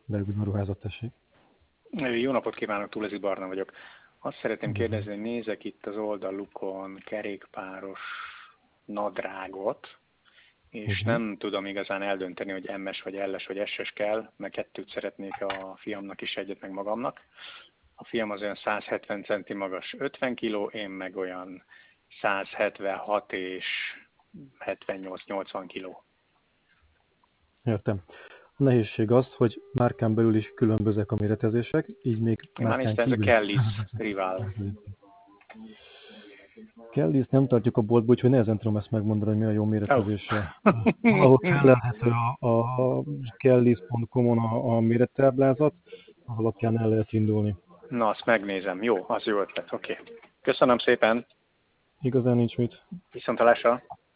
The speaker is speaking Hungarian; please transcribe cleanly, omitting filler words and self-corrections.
Leülünk a ruházat, tessék. Jó napot kívánok, Túlezi Barna vagyok. Azt szeretném kérdezni, hogy nézek itt az oldalukon kerékpáros nadrágot, és nem tudom igazán eldönteni, hogy MS vagy LS vagy SS kell, mert kettőt szeretnék a fiamnak is, egyet meg magamnak. A fiam az olyan 170 centi magas, 50 kg, én meg olyan 176 és 78-80 kg. Értem. A nehézség az, hogy márkán belül is különbözőek a méretezések, így még Én már márkán néztem, ez a kívül Kellis Rival. Kellis nem tartjuk a boltba, úgyhogy nehezen tudom ezt megmondani, hogy mi a jó méretezése. Oh. Ahol felelhető a kellis.com-on a mérettáblázat, ahol alapján el lehet indulni. Na, azt megnézem. Jó, az jó ötlet. Oké. Köszönöm szépen. Igazán nincs mit. Viszontlátásra.